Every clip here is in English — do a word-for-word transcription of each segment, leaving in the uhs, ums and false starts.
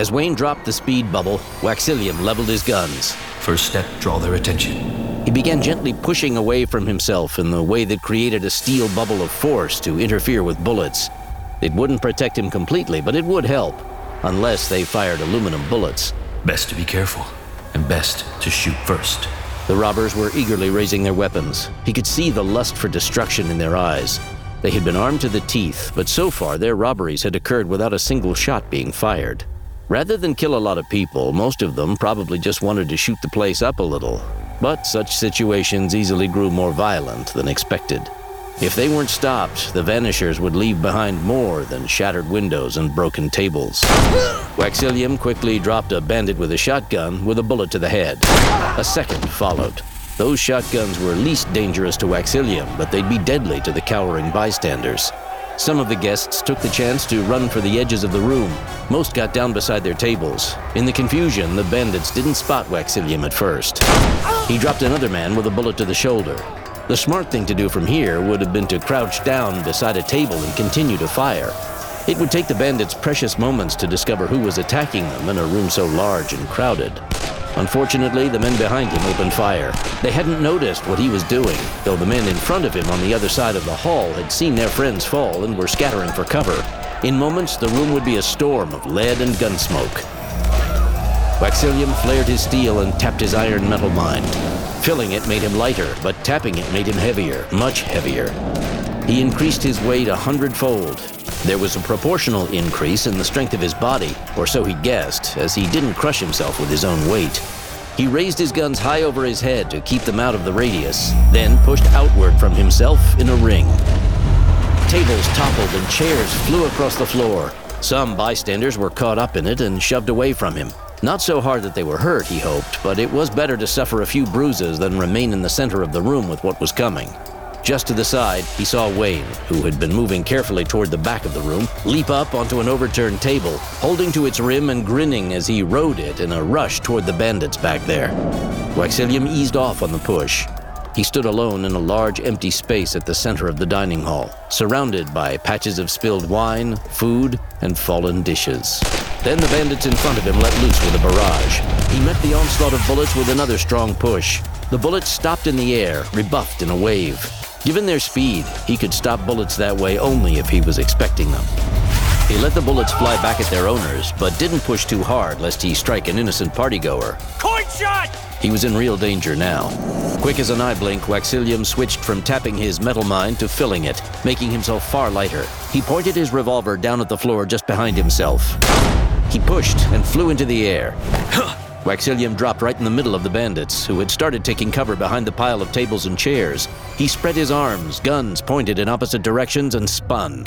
As Wayne dropped the speed bubble, Waxillium leveled his guns. First step, draw their attention. He began gently pushing away from himself in the way that created a steel bubble of force to interfere with bullets. It wouldn't protect him completely, but it would help, unless they fired aluminum bullets. Best to be careful, and best to shoot first. The robbers were eagerly raising their weapons. He could see the lust for destruction in their eyes. They had been armed to the teeth, but so far their robberies had occurred without a single shot being fired. Rather than kill a lot of people, most of them probably just wanted to shoot the place up a little. But such situations easily grew more violent than expected. If they weren't stopped, the Vanishers would leave behind more than shattered windows and broken tables. Waxillium quickly dropped a bandit with a shotgun with a bullet to the head. A second followed. Those shotguns were least dangerous to Waxillium, but they'd be deadly to the cowering bystanders. Some of the guests took the chance to run for the edges of the room. Most got down beside their tables. In the confusion, the bandits didn't spot Waxillium at first. He dropped another man with a bullet to the shoulder. The smart thing to do from here would have been to crouch down beside a table and continue to fire. It would take the bandits precious moments to discover who was attacking them in a room so large and crowded. Unfortunately, the men behind him opened fire. They hadn't noticed what he was doing, though the men in front of him on the other side of the hall had seen their friends fall and were scattering for cover. In moments, the room would be a storm of lead and gun smoke. Waxillium flared his steel and tapped his iron metal mine. Filling it made him lighter, but tapping it made him heavier, much heavier. He increased his weight a hundredfold. There was a proportional increase in the strength of his body, or so he guessed, as he didn't crush himself with his own weight. He raised his guns high over his head to keep them out of the radius, then pushed outward from himself in a ring. Tables toppled and chairs flew across the floor. Some bystanders were caught up in it and shoved away from him. Not so hard that they were hurt, he hoped, but it was better to suffer a few bruises than remain in the center of the room with what was coming. Just to the side, he saw Wayne, who had been moving carefully toward the back of the room, leap up onto an overturned table, holding to its rim and grinning as he rode it in a rush toward the bandits back there. Waxillium eased off on the push. He stood alone in a large empty space at the center of the dining hall, surrounded by patches of spilled wine, food, and fallen dishes. Then the bandits in front of him let loose with a barrage. He met the onslaught of bullets with another strong push. The bullets stopped in the air, rebuffed in a wave. Given their speed, he could stop bullets that way only if he was expecting them. He let the bullets fly back at their owners, but didn't push too hard lest he strike an innocent partygoer. Coin shot! He was in real danger now. Quick as an eye blink, Waxillium switched from tapping his metal mine to filling it, making himself far lighter. He pointed his revolver down at the floor just behind himself. He pushed and flew into the air. Waxillium dropped right in the middle of the bandits, who had started taking cover behind the pile of tables and chairs. He spread his arms, guns pointed in opposite directions, and spun.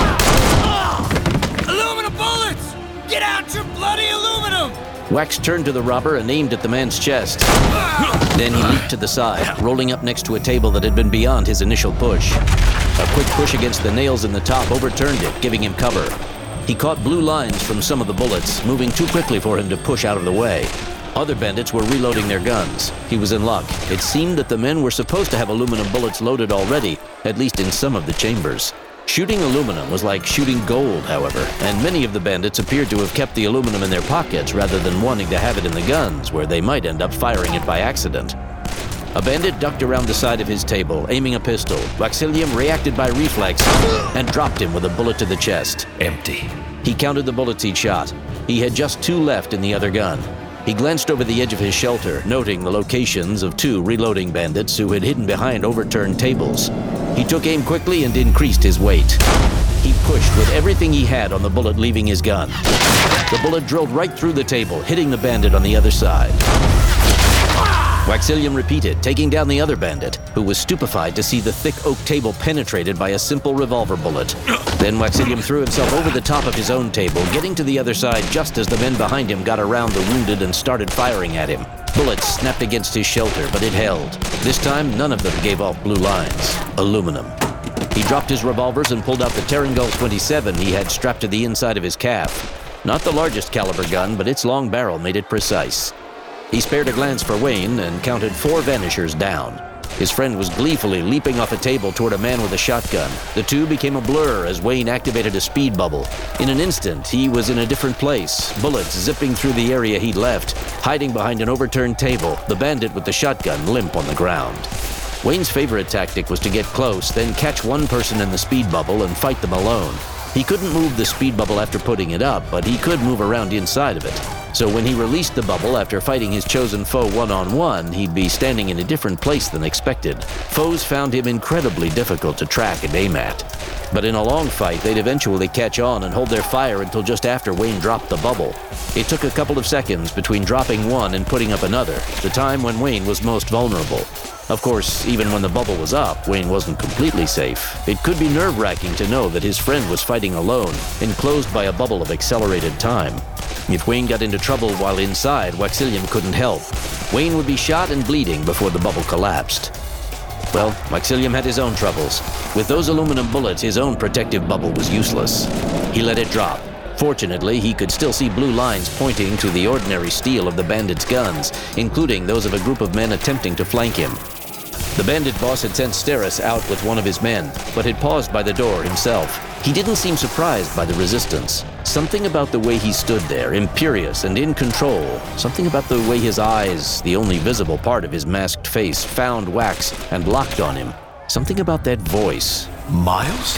Aluminum bullets! Get out your bloody aluminum! Wax turned to the robber and aimed at the man's chest. Then he leaped to the side, rolling up next to a table that had been beyond his initial push. A quick push against the nails in the top overturned it, giving him cover. He caught blue lines from some of the bullets, moving too quickly for him to push out of the way. Other bandits were reloading their guns. He was in luck. It seemed that the men were supposed to have aluminum bullets loaded already, at least in some of the chambers. Shooting aluminum was like shooting gold, however, and many of the bandits appeared to have kept the aluminum in their pockets rather than wanting to have it in the guns, where they might end up firing it by accident. A bandit ducked around the side of his table, aiming a pistol. Waxillium reacted by reflex and dropped him with a bullet to the chest. Empty. He counted the bullets he'd shot. He had just two left in the other gun. He glanced over the edge of his shelter, noting the locations of two reloading bandits who had hidden behind overturned tables. He took aim quickly and increased his weight. He pushed with everything he had on the bullet leaving his gun. The bullet drilled right through the table, hitting the bandit on the other side. Waxillium repeated, taking down the other bandit, who was stupefied to see the thick oak table penetrated by a simple revolver bullet. Then Waxillium threw himself over the top of his own table, getting to the other side just as the men behind him got around the wounded and started firing at him. Bullets snapped against his shelter, but it held. This time, none of them gave off blue lines. Aluminum. He dropped his revolvers and pulled out the Terengol twenty-seven he had strapped to the inside of his calf. Not the largest caliber gun, but its long barrel made it precise. He spared a glance for Wayne and counted four Vanishers down. His friend was gleefully leaping off a table toward a man with a shotgun. The two became a blur as Wayne activated a speed bubble. In an instant, he was in a different place, bullets zipping through the area he'd left, hiding behind an overturned table, the bandit with the shotgun limp on the ground. Wayne's favorite tactic was to get close, then catch one person in the speed bubble and fight them alone. He couldn't move the speed bubble after putting it up, but he could move around inside of it. So when he released the bubble after fighting his chosen foe one-on-one, he'd be standing in a different place than expected. Foes found him incredibly difficult to track and aim at. But in a long fight, they'd eventually catch on and hold their fire until just after Wayne dropped the bubble. It took a couple of seconds between dropping one and putting up another, the time when Wayne was most vulnerable. Of course, even when the bubble was up, Wayne wasn't completely safe. It could be nerve-wracking to know that his friend was fighting alone, enclosed by a bubble of accelerated time. If Wayne got into trouble while inside, Waxillium couldn't help. Wayne would be shot and bleeding before the bubble collapsed. Well, Waxillium had his own troubles. With those aluminum bullets, his own protective bubble was useless. He let it drop. Fortunately, he could still see blue lines pointing to the ordinary steel of the bandits' guns, including those of a group of men attempting to flank him. The bandit boss had sent Steris out with one of his men, but had paused by the door himself. He didn't seem surprised by the resistance. Something about the way he stood there, imperious and in control, something about the way his eyes, the only visible part of his masked face, found Wax and locked on him. Something about that voice. Miles?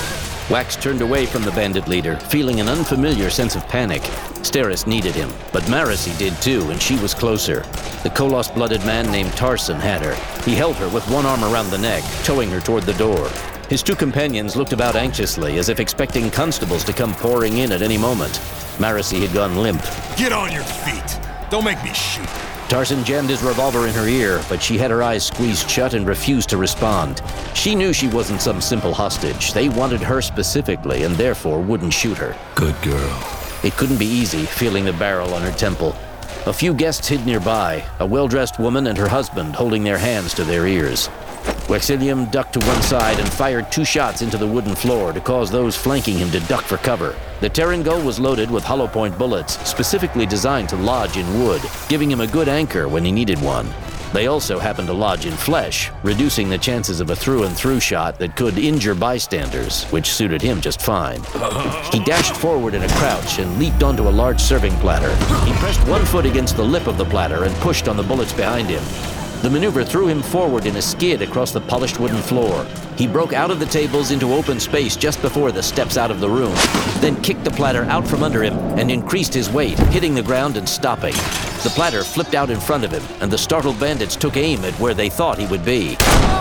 Wax turned away from the bandit leader, feeling an unfamiliar sense of panic. Steris needed him, but Marasi did too, and she was closer. The Kolos-blooded man named Tarson had her. He held her with one arm around the neck, towing her toward the door. His two companions looked about anxiously, as if expecting constables to come pouring in at any moment. Marasi had gone limp. Get on your feet! Don't make me shoot! Tarson jammed his revolver in her ear, but she had her eyes squeezed shut and refused to respond. She knew she wasn't some simple hostage. They wanted her specifically, and therefore wouldn't shoot her. Good girl. It couldn't be easy, feeling the barrel on her temple. A few guests hid nearby, a well-dressed woman and her husband holding their hands to their ears. Waxillium ducked to one side and fired two shots into the wooden floor to cause those flanking him to duck for cover. The Terran Gull was loaded with hollow point bullets, specifically designed to lodge in wood, giving him a good anchor when he needed one. They also happened to lodge in flesh, reducing the chances of a through-and-through shot that could injure bystanders, which suited him just fine. He dashed forward in a crouch and leaped onto a large serving platter. He pressed one foot against the lip of the platter and pushed on the bullets behind him. The maneuver threw him forward in a skid across the polished wooden floor. He broke out of the tables into open space just before the steps out of the room, then kicked the platter out from under him and increased his weight, hitting the ground and stopping. The platter flipped out in front of him, and the startled bandits took aim at where they thought he would be.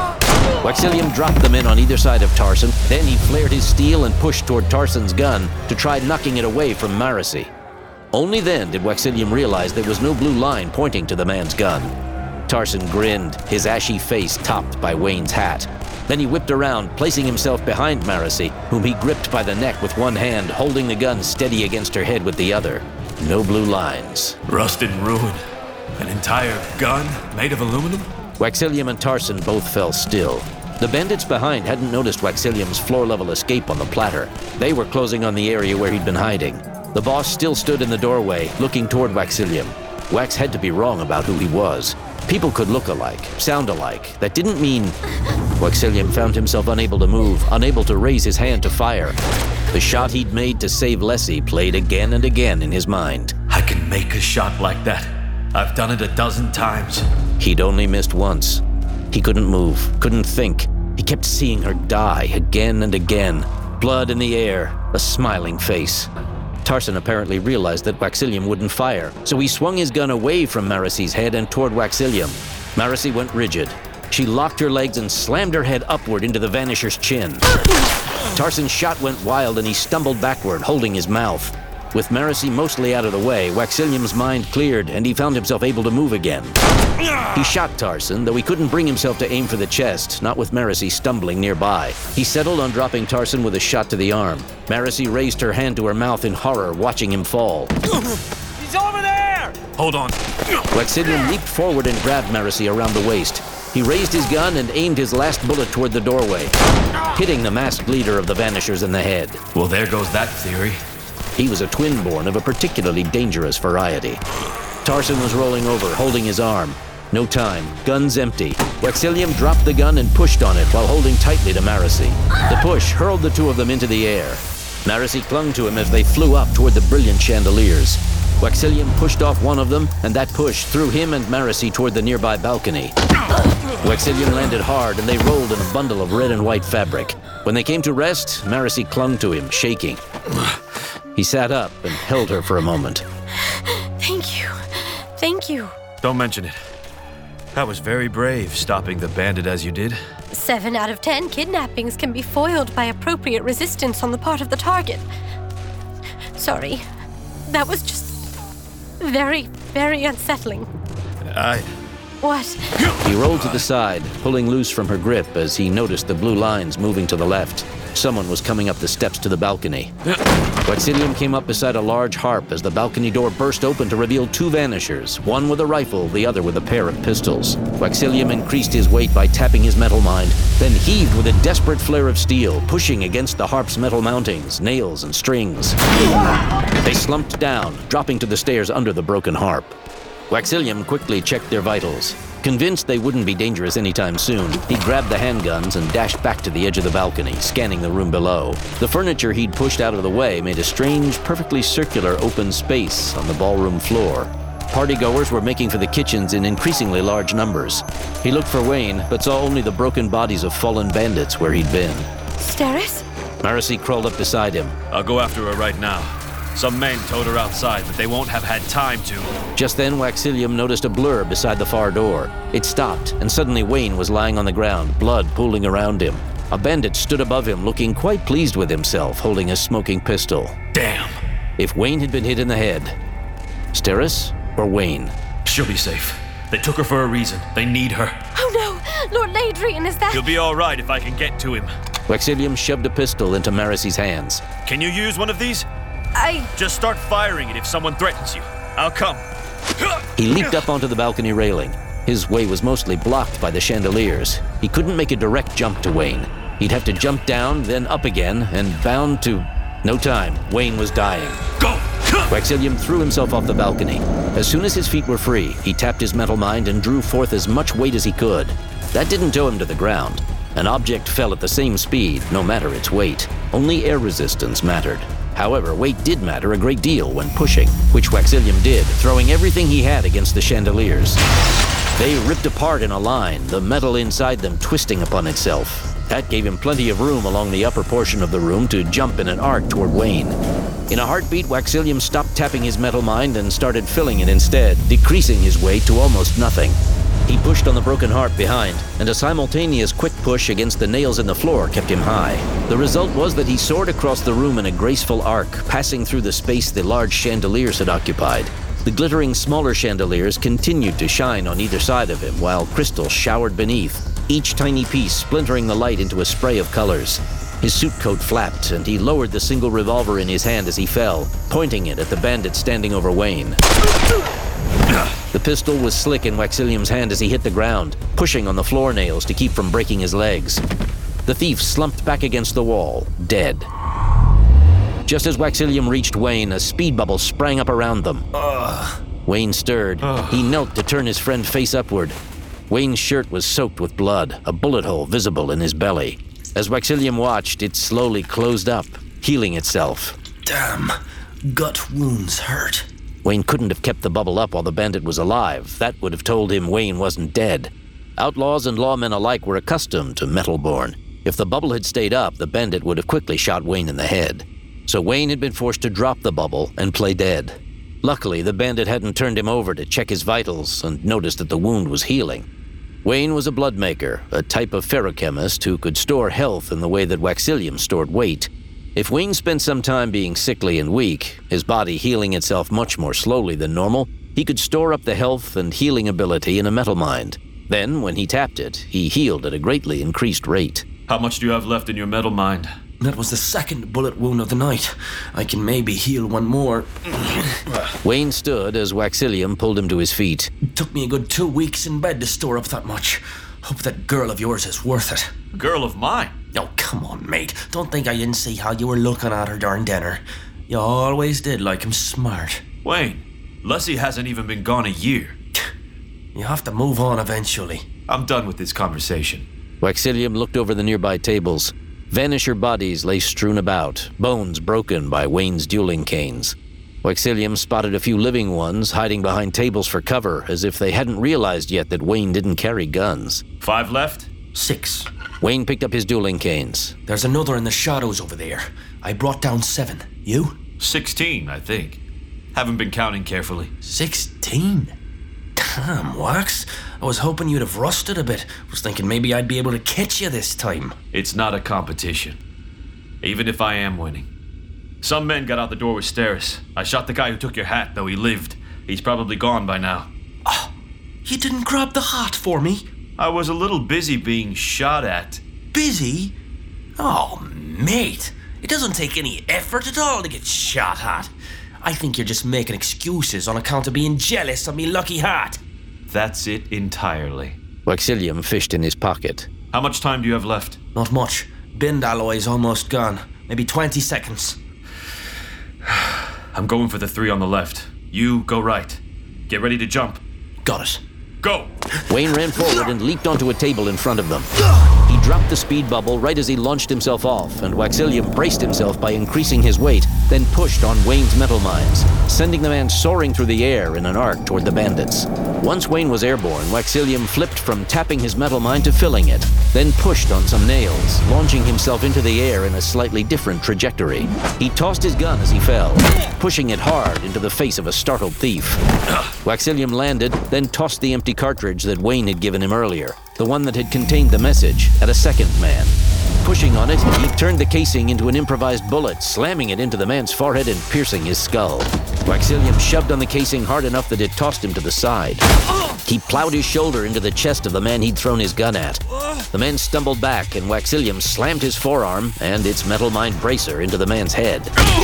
Waxillium dropped the men on either side of Tarson, then he flared his steel and pushed toward Tarson's gun to try knocking it away from Marasi. Only then did Waxillium realize there was no blue line pointing to the man's gun. Tarson grinned, his ashy face topped by Wayne's hat. Then he whipped around, placing himself behind Marasi, whom he gripped by the neck with one hand, holding the gun steady against her head with the other. No blue lines. Rusted and ruined. An entire gun made of aluminum? Waxillium and Tarson both fell still. The bandits behind hadn't noticed Waxillium's floor-level escape on the platter. They were closing on the area where he'd been hiding. The boss still stood in the doorway, looking toward Waxillium. Wax had to be wrong about who he was. People could look alike, sound alike. That didn't mean... Waxillium found himself unable to move, unable to raise his hand to fire. The shot he'd made to save Lessie played again and again in his mind. I can make a shot like that. I've done it a dozen times. He'd only missed once. He couldn't move, couldn't think. He kept seeing her die again and again. Blood in the air, a smiling face. Tarson apparently realized that Waxillium wouldn't fire, so he swung his gun away from Marasi's head and toward Waxillium. Marasi went rigid. She locked her legs and slammed her head upward into the Vanisher's chin. Tarson's shot went wild and he stumbled backward, holding his mouth. With Marasi mostly out of the way, Waxillium's mind cleared and he found himself able to move again. He shot Tarson, though he couldn't bring himself to aim for the chest, not with Marasi stumbling nearby. He settled on dropping Tarson with a shot to the arm. Marasi raised her hand to her mouth in horror, watching him fall. He's over there! Hold on. Waxillium leaped forward and grabbed Marasi around the waist. He raised his gun and aimed his last bullet toward the doorway, hitting the masked leader of the Vanishers in the head. Well, there goes that theory. He was a twin-born of a particularly dangerous variety. Tarson was rolling over, holding his arm. No time. Guns empty. Waxillium dropped the gun and pushed on it while holding tightly to Marasi. The push hurled the two of them into the air. Marasi clung to him as they flew up toward the brilliant chandeliers. Waxillium pushed off one of them, and that push threw him and Marasi toward the nearby balcony. Waxillium landed hard, and they rolled in a bundle of red and white fabric. When they came to rest, Marasi clung to him, shaking. He sat up and held her for a moment. Thank you. Thank you. Don't mention it. That was very brave, stopping the bandit as you did. Seven out of ten kidnappings can be foiled by appropriate resistance on the part of the target. Sorry. That was just very, very unsettling. I... What? He rolled to the side, pulling loose from her grip as he noticed the blue lines moving to the left. Someone was coming up the steps to the balcony. Waxillium came up beside a large harp as the balcony door burst open to reveal two vanishers, one with a rifle, the other with a pair of pistols. Waxillium increased his weight by tapping his metal mind, then heaved with a desperate flare of steel, pushing against the harp's metal mountings, nails, and strings. They slumped down, dropping to the stairs under the broken harp. Waxillium quickly checked their vitals. Convinced they wouldn't be dangerous anytime soon, he grabbed the handguns and dashed back to the edge of the balcony, scanning the room below. The furniture he'd pushed out of the way made a strange, perfectly circular open space on the ballroom floor. Partygoers were making for the kitchens in increasingly large numbers. He looked for Wayne, but saw only the broken bodies of fallen bandits where he'd been. Steris? Marasi crawled up beside him. I'll go after her right now. Some men towed her outside, but they won't have had time to. Just then, Waxillium noticed a blur beside the far door. It stopped, and suddenly Wayne was lying on the ground, blood pooling around him. A bandit stood above him, looking quite pleased with himself, holding a smoking pistol. Damn! If Wayne had been hit in the head, Steris or Wayne? She'll be safe. They took her for a reason. They need her. Oh no! Lord Ladrian, is that... He'll be all right if I can get to him. Waxillium shoved a pistol into Marasi's hands. Can you use one of these? I... Just start firing it if someone threatens you. I'll come. He leaped up onto the balcony railing. His way was mostly blocked by the chandeliers. He couldn't make a direct jump to Wayne. He'd have to jump down, then up again, and bound to... No time. Wayne was dying. Go! Waxillium threw himself off the balcony. As soon as his feet were free, he tapped his metal mind and drew forth as much weight as he could. That didn't tow him to the ground. An object fell at the same speed, no matter its weight. Only air resistance mattered. However, weight did matter a great deal when pushing, which Waxillium did, throwing everything he had against the chandeliers. They ripped apart in a line, the metal inside them twisting upon itself. That gave him plenty of room along the upper portion of the room to jump in an arc toward Wayne. In a heartbeat, Waxillium stopped tapping his metal mind and started filling it instead, decreasing his weight to almost nothing. He pushed on the broken harp behind, and a simultaneous quick push against the nails in the floor kept him high. The result was that he soared across the room in a graceful arc, passing through the space the large chandeliers had occupied. The glittering smaller chandeliers continued to shine on either side of him, while crystals showered beneath, each tiny piece splintering the light into a spray of colors. His suit coat flapped, and he lowered the single revolver in his hand as he fell, pointing it at the bandit standing over Wayne. The pistol was slick in Waxillium's hand as he hit the ground, pushing on the floor nails to keep from breaking his legs. The thief slumped back against the wall, dead. Just as Waxillium reached Wayne, a speed bubble sprang up around them. Ugh. Wayne stirred. Ugh. He knelt to turn his friend face upward. Wayne's shirt was soaked with blood, a bullet hole visible in his belly. As Waxillium watched, it slowly closed up, healing itself. Damn. Gut wounds hurt. Wayne couldn't have kept the bubble up while the bandit was alive. That would have told him Wayne wasn't dead. Outlaws and lawmen alike were accustomed to Metalborn. If the bubble had stayed up, the bandit would have quickly shot Wayne in the head. So Wayne had been forced to drop the bubble and play dead. Luckily, the bandit hadn't turned him over to check his vitals and noticed that the wound was healing. Wayne was a bloodmaker, a type of ferrochemist who could store health in the way that Waxillium stored weight. If Wayne spent some time being sickly and weak, his body healing itself much more slowly than normal, he could store up the health and healing ability in a metal mind. Then, when he tapped it, he healed at a greatly increased rate. How much do you have left in your metal mind? That was the second bullet wound of the night. I can maybe heal one more. Wayne stood as Waxillium pulled him to his feet. It took me a good two weeks in bed to store up that much. Hope that girl of yours is worth it. Girl of mine? Oh, come on, mate. Don't think I didn't see how you were looking at her during dinner. You always did like him smart. Wayne, Leslie hasn't even been gone a year. You have to move on eventually. I'm done with this conversation. Waxilium looked over the nearby tables. Vanisher bodies lay strewn about, bones broken by Wayne's dueling canes. Waxilium spotted a few living ones hiding behind tables for cover, as if they hadn't realized yet that Wayne didn't carry guns. Five left? Six. Wayne picked up his dueling canes. There's another in the shadows over there. I brought down seven. You? Sixteen, I think. Haven't been counting carefully. Sixteen? Damn, Wax. I was hoping you'd have rusted a bit. Was thinking maybe I'd be able to catch you this time. It's not a competition. Even if I am winning. Some men got out the door with Steris. I shot the guy who took your hat, though he lived. He's probably gone by now. Oh, you didn't grab the hat for me? I was a little busy being shot at. Busy? Oh, mate. It doesn't take any effort at all to get shot at. I think you're just making excuses on account of being jealous of me lucky hat. That's it entirely. Waxilium fished in his pocket. How much time do you have left? Not much. Bind alloy's almost gone. Maybe twenty seconds. I'm going for the three on the left. You go right. Get ready to jump. Got it. Go! Wayne ran forward and leaped onto a table in front of them. He dropped the speed bubble right as he launched himself off, and Waxilium braced himself by increasing his weight, then pushed on Wayne's metal mines, sending the man soaring through the air in an arc toward the bandits. Once Wayne was airborne, Waxilium flipped from tapping his metal mine to filling it, then pushed on some nails, launching himself into the air in a slightly different trajectory. He tossed his gun as he fell, pushing it hard into the face of a startled thief. Waxilium landed, then tossed the empty cartridge that Wayne had given him earlier, the one that had contained the message, at a second man. Pushing on it, he turned the casing into an improvised bullet, slamming it into the man's forehead and piercing his skull. Waxilium shoved on the casing hard enough that it tossed him to the side. He plowed his shoulder into the chest of the man he'd thrown his gun at. The man stumbled back, and Waxilium slammed his forearm and its metal mine bracer into the man's head.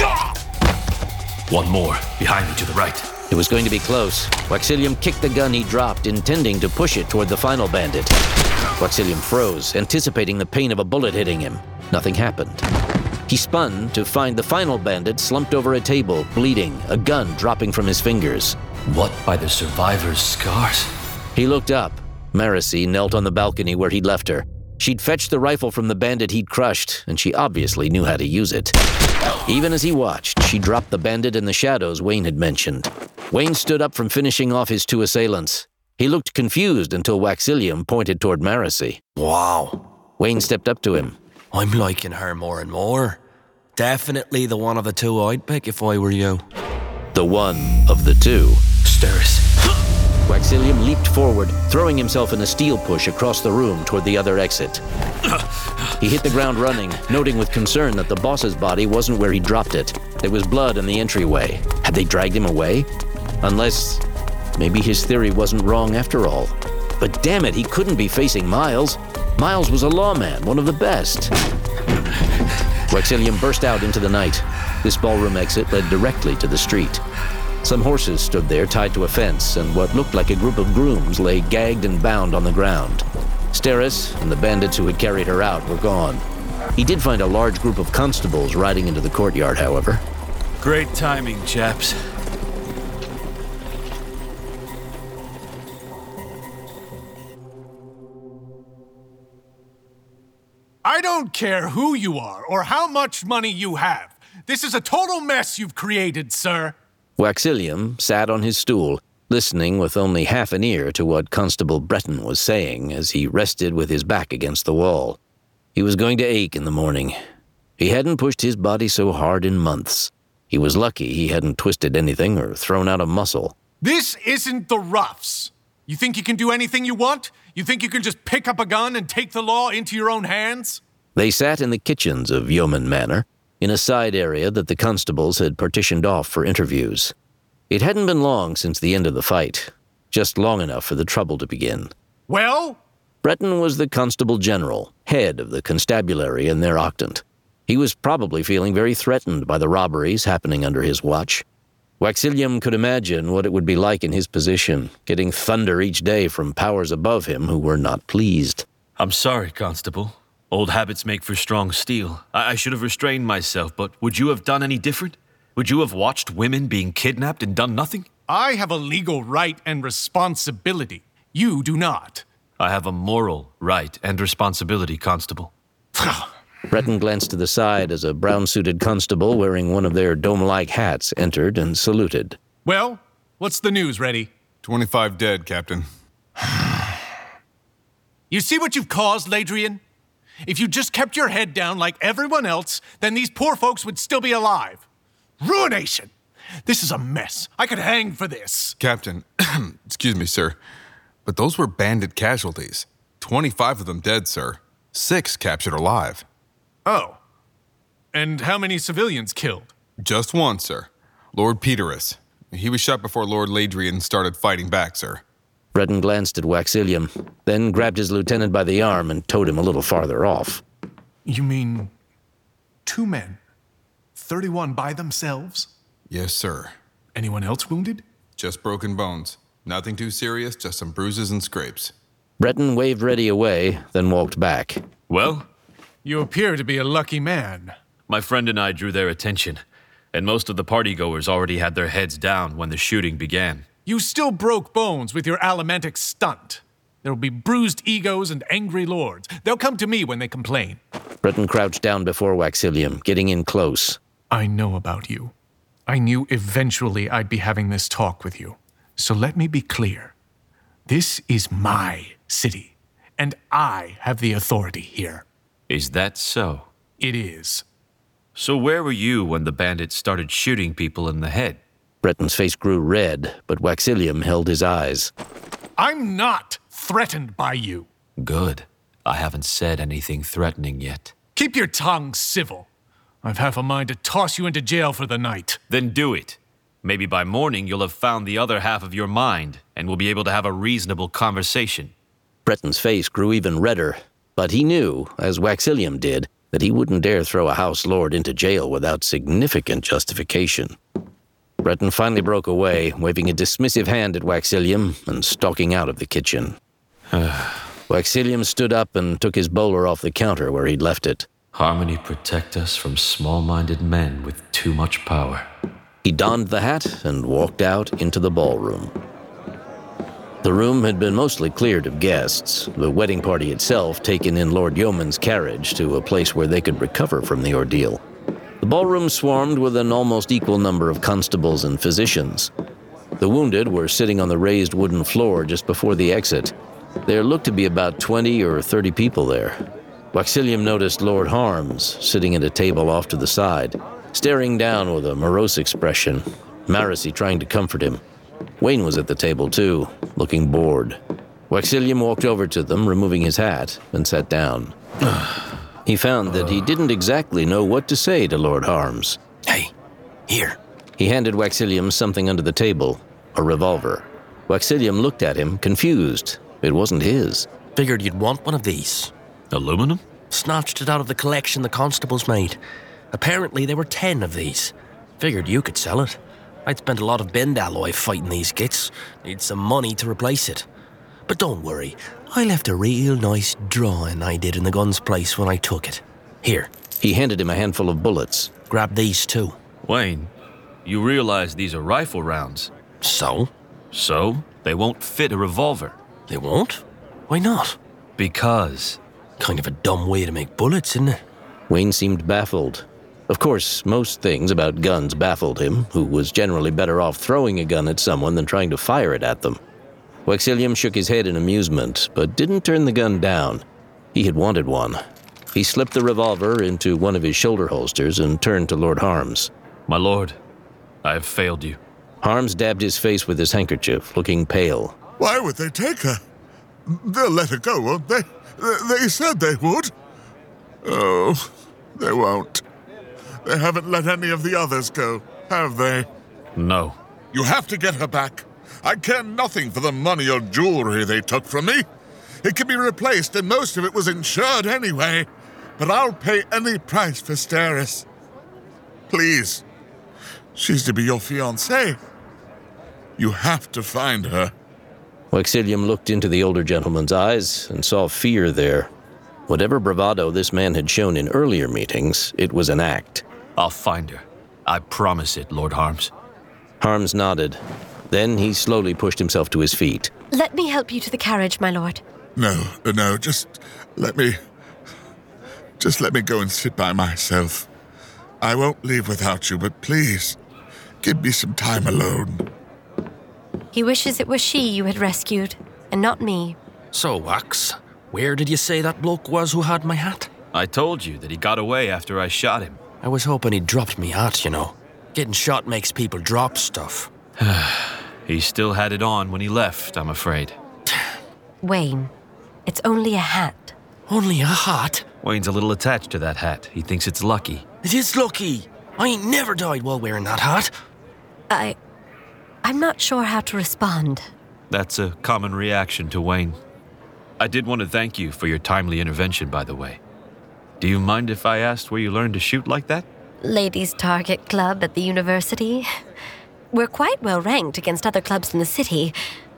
One more, behind me to the right. It was going to be close. Waxilium kicked the gun he dropped, intending to push it toward the final bandit. Waxilium froze, anticipating the pain of a bullet hitting him. Nothing happened. He spun to find the final bandit slumped over a table, bleeding, a gun dropping from his fingers. What by the survivor's scars? He looked up. Marasi knelt on the balcony where he'd left her. She'd fetched the rifle from the bandit he'd crushed, and she obviously knew how to use it. Even as he watched, she dropped the bandit in the shadows Wayne had mentioned. Wayne stood up from finishing off his two assailants. He looked confused until Waxilium pointed toward Marasi. Wow. Wayne stepped up to him. I'm liking her more and more. Definitely the one of the two I'd pick if I were you. The one of the two. Steris. Waxilium leaped forward, throwing himself in a steel push across the room toward the other exit. He hit the ground running, noting with concern that the boss's body wasn't where he dropped it. There was blood in the entryway. Had they dragged him away? Unless, maybe his theory wasn't wrong after all. But damn it, he couldn't be facing Miles. Miles was a lawman, one of the best. Waxilium burst out into the night. This ballroom exit led directly to the street. Some horses stood there tied to a fence, and what looked like a group of grooms lay gagged and bound on the ground. Steris and the bandits who had carried her out were gone. He did find a large group of constables riding into the courtyard, however. Great timing, chaps. I don't care who you are or how much money you have. This is a total mess you've created, sir. Waxilium sat on his stool, listening with only half an ear to what Constable Breton was saying as he rested with his back against the wall. He was going to ache in the morning. He hadn't pushed his body so hard in months. He was lucky he hadn't twisted anything or thrown out a muscle. This isn't the Ruffs. You think you can do anything you want? You think you can just pick up a gun and take the law into your own hands? They sat in the kitchens of Yeoman Manor, in a side area that the constables had partitioned off for interviews. It hadn't been long since the end of the fight, just long enough for the trouble to begin. Well? Breton was the constable general, head of the constabulary in their octant. He was probably feeling very threatened by the robberies happening under his watch. Waxilium could imagine what it would be like in his position, getting thunder each day from powers above him who were not pleased. I'm sorry, Constable. Old habits make for strong steel. I, I should have restrained myself, but would you have done any different? Would you have watched women being kidnapped and done nothing? I have a legal right and responsibility. You do not. I have a moral right and responsibility, Constable. Breton glanced to the side as a brown-suited constable wearing one of their dome-like hats entered and saluted. Well, what's the news, Reddy? twenty-five dead, Captain. You see what you've caused, Ladrian? If you just kept your head down like everyone else, then these poor folks would still be alive. Ruination! This is a mess. I could hang for this. Captain, excuse me, sir, but those were bandit casualties. twenty-five of them dead, sir. Six captured alive. Oh. And how many civilians killed? Just one, sir. Lord Peterus. He was shot before Lord Ladrian started fighting back, sir. Breton glanced at Waxilium, then grabbed his lieutenant by the arm and towed him a little farther off. You mean two men? thirty-one by themselves? Yes, sir. Anyone else wounded? Just broken bones. Nothing too serious, just some bruises and scrapes. Breton waved Reddy away, then walked back. Well, You appear to be a lucky man. my friend and I drew their attention, and most of the partygoers already had their heads down when the shooting began. You still broke bones with your Alimantic stunt. There will be bruised egos and angry lords. They'll come to me when they complain. Breton crouched down before Waxilium, getting in close. I know about you. I knew eventually I'd be having this talk with you. So let me be clear. This is my city, and I have the authority here. Is that so? It is. So where were you when the bandits started shooting people in the head? Breton's face grew red, but Waxilium held his eyes. I'm not threatened by you. Good. I haven't said anything threatening yet. Keep your tongue civil. I've half a mind to toss you into jail for the night. Then do it. Maybe by morning you'll have found the other half of your mind, and we'll be able to have a reasonable conversation. Breton's face grew even redder, but he knew, as Waxilium did, that he wouldn't dare throw a house lord into jail without significant justification. Breton finally broke away, waving a dismissive hand at Waxilium and stalking out of the kitchen. Waxilium stood up and took his bowler off the counter where he'd left it. Harmony protect us from small-minded men with too much power. He donned the hat and walked out into the ballroom. The room had been mostly cleared of guests, the wedding party itself taken in Lord Yeoman's carriage to a place where they could recover from the ordeal. The ballroom swarmed with an almost equal number of constables and physicians. The wounded were sitting on the raised wooden floor just before the exit. There looked to be about twenty or thirty people there. Waxilium noticed Lord Harms sitting at a table off to the side, staring down with a morose expression, Marasi trying to comfort him. Wayne was at the table too, looking bored. Waxilium walked over to them, removing his hat, and sat down. He found that he didn't exactly know what to say to Lord Harms. Hey, here. He handed Waxilium something under the table, a revolver. Waxilium looked at him, confused. It wasn't his. Figured you'd want one of these. Aluminum? Snatched it out of the collection the constables made. Apparently there were ten of these. Figured you could sell it. I'd spent a lot of bend alloy fighting these gits. Need some money to replace it. But don't worry, I left a real nice drawing I did in the gun's place when I took it. Here, He handed him a handful of bullets. grab these too. Wayne, you realize these are rifle rounds. So? So, they won't fit a revolver. They won't? Why not? Because... Kind of a dumb way to make bullets, isn't it? Wayne seemed baffled. Of course, most things about guns baffled him, who was generally better off throwing a gun at someone than trying to fire it at them. Waxilium shook his head in amusement, but didn't turn the gun down. He had wanted one. He slipped the revolver into one of his shoulder holsters and turned to Lord Harms. My lord, I have failed you. Harms dabbed his face with his handkerchief, looking pale. Why would they take her? They'll let her go, won't they? They said they would. Oh, they won't. They haven't let any of the others go, have they? No. You have to get her back. I care nothing for the money or jewelry they took from me. It can be replaced, and most of it was insured anyway. But I'll pay any price for Steris. Please. She's to be your fiancée. You have to find her. Waxilium looked into the older gentleman's eyes and saw fear there. Whatever bravado this man had shown in earlier meetings, it was an act. I'll find her. I promise it, Lord Harms. Harms nodded. Then he slowly pushed himself to his feet. Let me help you to the carriage, my lord. No, no, just let me... Just let me go and sit by myself. I won't leave without you, but please, give me some time alone. He wishes it was she you had rescued, and not me. So, Wax, where did you say that bloke was who had my hat? I told you that he got away after I shot him. I was hoping he'd dropped me hat, you know. Getting shot makes people drop stuff. He still had it on when he left, I'm afraid. Wayne, it's only a hat. Only a hat? Wayne's a little attached to that hat. He thinks it's lucky. It is lucky. I ain't never died while wearing that hat. I... I'm not sure how to respond. That's a common reaction to Wayne. I did want to thank you for your timely intervention, by the way. Do you mind if I asked where you learned to shoot like that? Ladies' Target Club at the university. We're quite well ranked against other clubs in the city.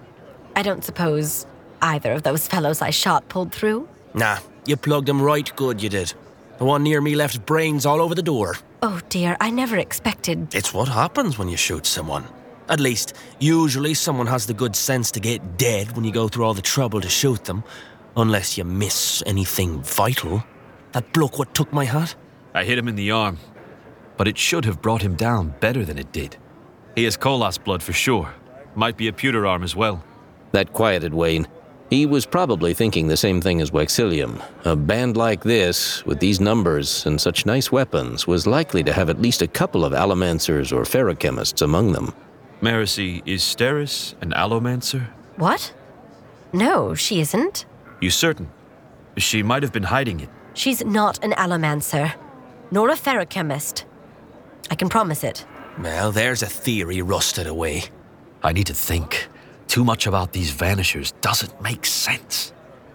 I don't suppose either of those fellows I shot pulled through? Nah, you plugged him right good, you did. The one near me left brains all over the door. Oh dear, I never expected... It's what happens when you shoot someone. At least, usually someone has the good sense to get dead when you go through all the trouble to shoot them. Unless you miss anything vital. That bloke what took my hat? I hit him in the arm, but it should have brought him down better than it did. He has Kolas blood for sure. Might be a pewter arm as well. That quieted Wayne. He was probably thinking the same thing as Waxilium. A band like this, with these numbers and such nice weapons, was likely to have at least a couple of allomancers or ferrochemists among them. Marasi, is Steris an allomancer? What? No, she isn't. You certain? She might have been hiding it. She's not an allomancer, nor a ferrochemist. I can promise it. Well, there's a theory rusted away. I need to think. Too much about these vanishers doesn't make sense.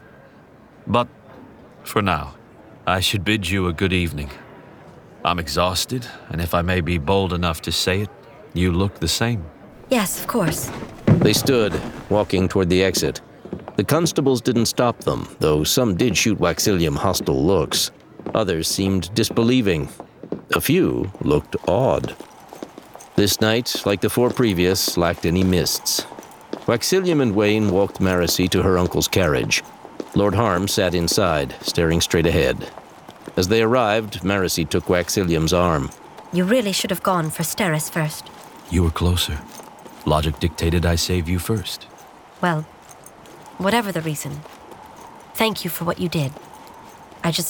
But, for now, I should bid you a good evening. I'm exhausted, and if I may be bold enough to say it, you look the same. Yes, of course. They stood, walking toward the exit. The constables didn't stop them, though some did shoot Waxilium hostile looks. Others seemed disbelieving. A few looked awed. This night, like the four previous, lacked any mists. Waxilium and Wayne walked Marasi to her uncle's carriage. Lord Harm sat inside, staring straight ahead. As they arrived, Marasi took Waxilium's arm. You really should have gone for Steris first. You were closer. Logic dictated I save you first. Well, whatever the reason, thank you for what you did. I just...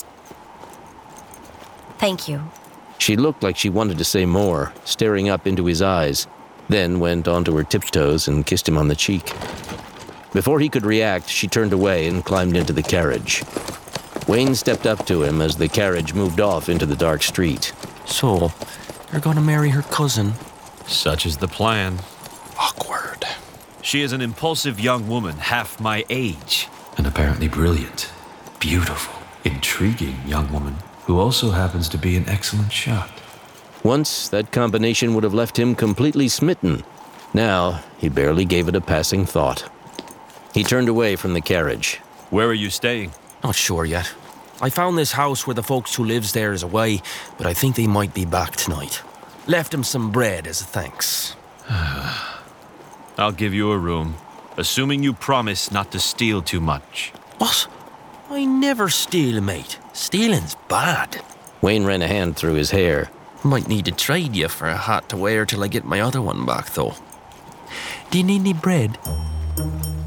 Thank you. She looked like she wanted to say more, staring up into his eyes, then went onto her tiptoes and kissed him on the cheek. Before he could react, she turned away and climbed into the carriage. Wayne stepped up to him as the carriage moved off into the dark street. So, you're gonna marry her cousin? Such is the plan. Awkward. She is an impulsive young woman, half my age. An apparently brilliant, beautiful, intriguing young woman who also happens to be an excellent shot. Once, that combination would have left him completely smitten. Now, he barely gave it a passing thought. He turned away from the carriage. Where are you staying? Not sure yet. I found this house where the folks who lives there is away, but I think they might be back tonight. Left them some bread as a thanks. I'll give you a room, assuming you promise not to steal too much. What? I never steal, mate. Stealing's bad. Wayne ran a hand through his hair. Might need to trade you for a hat to wear till I get my other one back, though. Do you need any bread?